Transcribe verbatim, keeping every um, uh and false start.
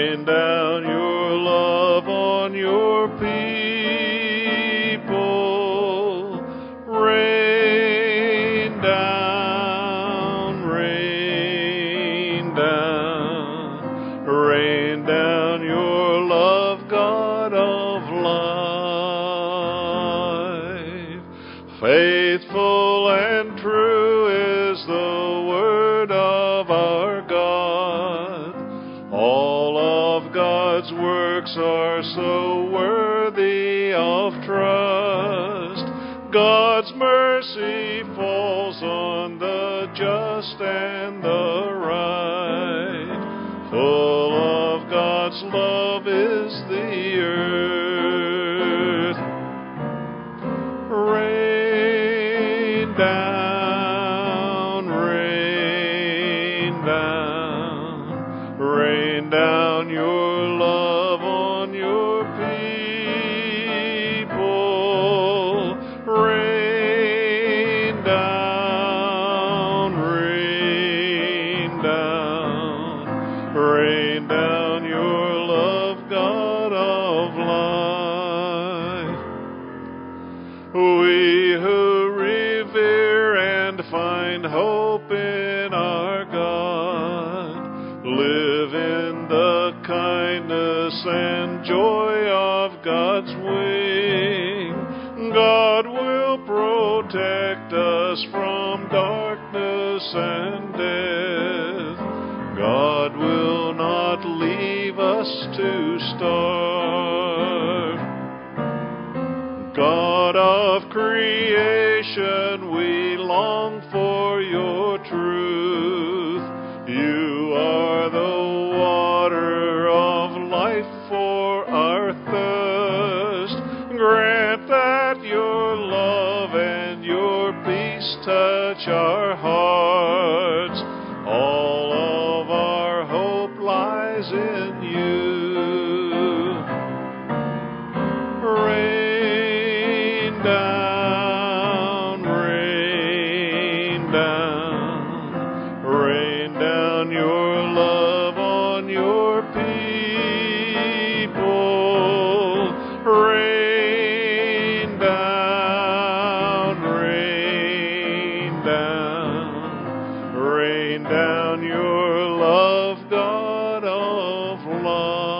Rain down your love on your people. Rain down, rain down, rain down your love, God of life. Faithful and true is the word of our God. All of God's works are so worthy of trust. God's mercy falls on the just and the right. Full of God's love is the earth. Rain down, rain down, rain down your love on your people. Rain down, rain down, rain down your love, God of life. We who revere and find hope in our God live in the kindness and joy of God's wing. God will protect us from darkness and death. God will not leave us to starve. God of creation, we long for your truth. You are the water of life for our thirst. Grant that your love and your peace touch our hearts. All of our hope lies in you. Rain down, rain down, rain down your love on your people. Rain down, rain down, rain down your love, God of love.